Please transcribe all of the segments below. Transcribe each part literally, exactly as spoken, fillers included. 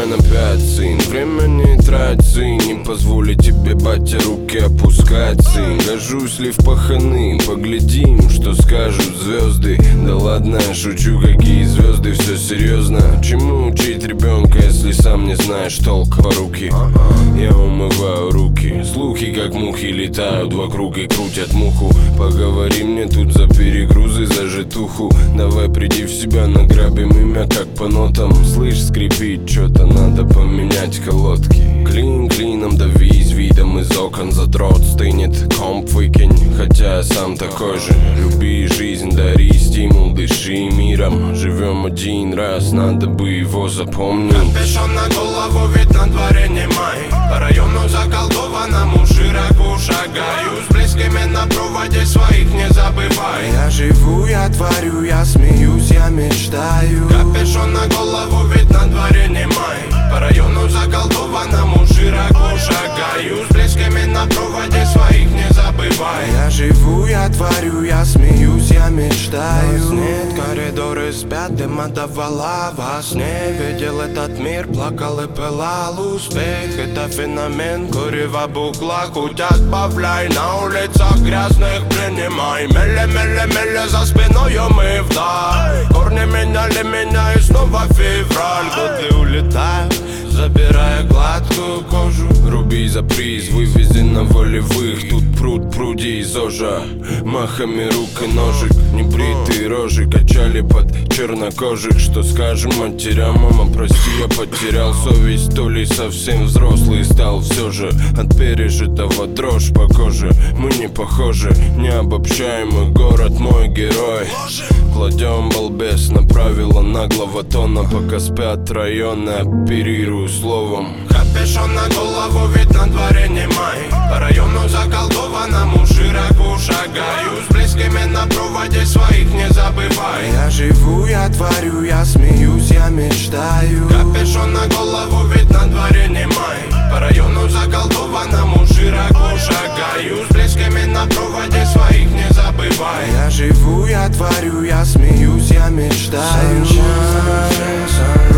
Давай на пять, сын, время не трать, сын. Не позволю тебе, батя, руки опускать, сын. Гожусь ли в паханы, поглядим, что скажут звезды. Да ладно, шучу, какие звезды, все серьезно. Чему учить ребенка, если сам не знаешь толк по руки? Я умываю руки, слухи как мухи летают вокруг и крутят муху. Поговори мне тут за перегрузы, за житуху. Давай приди в себя, награбим имя как по нотам. Слышь, скрипит, что-то надо поменять колодки. Клин клином давись, видом из окон задрот стынет. Комп выкинь, хотя я сам такой же. Люби жизнь, дари стимул, дыши миром. Живем один раз, надо бы его запомнить. Капюшон на голову, ведь на дворе не май. По району заколдованному широко шагаю. С близкими на проводе своих не забывай. Я живу, я творю, я смеюсь, я мечтаю. Капюшон на голову, ведь на дворе не май. По району заколдованному широко шагаю. С близкими на проводе своих не забывай. Я живу, я творю, я смеюсь, я мечтаю. Нас нет, коридоры спят, дым отдавала во сне. Видел этот мир, плакал и пылал. Успех — это феномен, курева букла. Хоть отбавляй, на улицах грязных принимай. Меле, меле, меле, за спиною мы вдаль. Корни меняли меня и снова февраль. Годы улетают, забирая гладкую кожу. Руби за приз, вывези на волевых. Тут пруд, пруди из ожа. Махами рук и ножик. Небритые рожи качали под чернокожих. Что скажем матерям, мама, прости, я потерял совесть. То ли совсем взрослый стал все же. От пережитого дрожь по коже. Мы не похожи, необобщаемый город, мой герой. Кладем балбес на правила наглого тона. Пока спят районы, оперирую словом. Капюшон на голову, ведь на дворе не май. По району заколдованному широко шагаю. С близкими на проводе своих не забывай. Я живу, я творю, я смеюсь, я мечтаю. Капюшон на голову, ведь на дворе не май. По району заколдованному широко шагаю. С близкими на проводе своих не забывай. Я живу, я творю, я смеюсь, я мечтаю. Sunshine,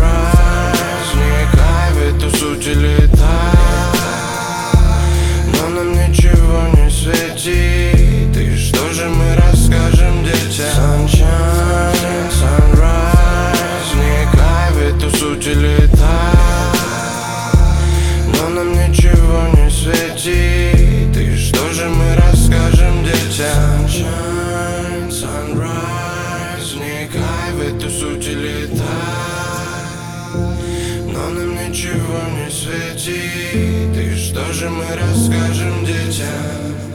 sunrise, не кайф, эту суть летает. Но нам ничего не светит. И что же мы расскажем детям? Sunshine, sunrise, не кайф, эту суть летает. Но нам ничего не светит. И что же мы расскажем детям? Sunshine, sunrise, не кайф, эту суть летает. Но нам ничего не светит. И что же мы расскажем детям?